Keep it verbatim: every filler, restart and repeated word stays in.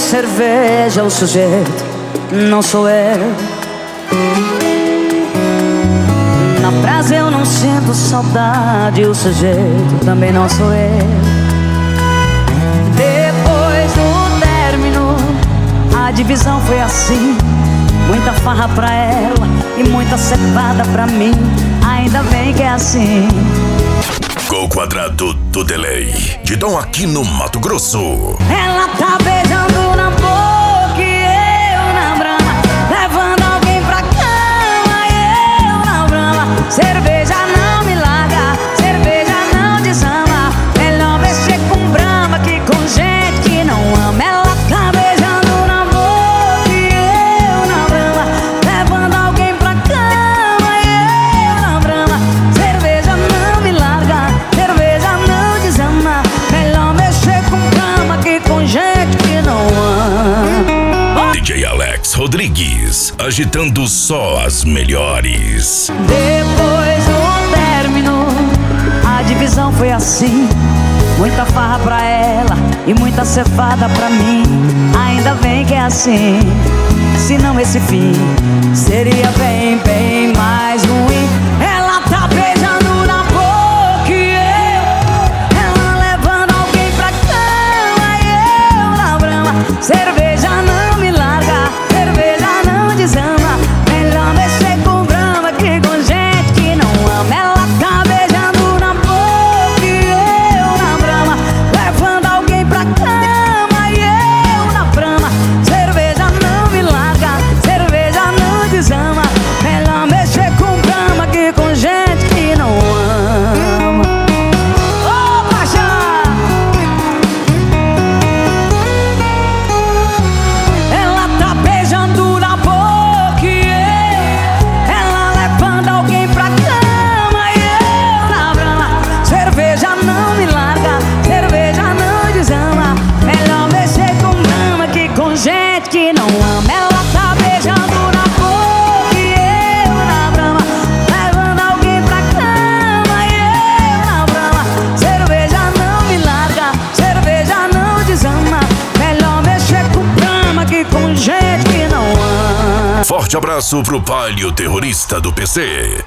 cerveja o sujeito, não sou eu. Na praça eu não sinto saudade, o sujeito também não sou eu. Depois do término, a divisão foi assim: muita farra pra ela e muita cevada pra mim. Ainda bem que é assim. Gol Quadrado do Delay, de Dom aqui no Mato Grosso. Ela tá beijando na boca e eu na brama, levando alguém pra cama e eu na brama. Cerveja não me larga, cerveja não desama. Melhor mexer com brama que com gente que não ama. Ela tá beijando na boca e eu na brama, levando alguém pra cama e eu na brama. Cerveja não me larga, cerveja não desama. Melhor mexer com brama que com gente que não ama. D J Alex Rodrigues, agitando só as melhores. Depois do término, a divisão foi assim: muita farra pra ela e muita cevada pra mim. Ainda bem que é assim, senão esse fim seria bem, bem mais ruim. Ela tá beijando na boca e eu, ela levando alguém pra cama e eu na brama. Cerveja não me larga, cerveja não desama. Melhor mexer com brama que com gente que não ama. Ela tá beijando na boca e eu na brama, levando alguém pra cama e eu na brama. Cerveja não me larga, cerveja não desama. Melhor mexer com brama que com gente que não ama. Ô, paixão! Ela tá beijando na boca e eu, ela levando alguém pra cama e eu na brama. Cerveja não me larga, cerveja não desama. Melhor mexer com brama que com gente que não ama. Ela tá beijando na boca e eu na brama, levando alguém pra cama e eu na brama. Cerveja não me larga, cerveja não desama. Melhor mexer com brama que com gente que não ama. Forte abraço pro Palio Terrorista do P C.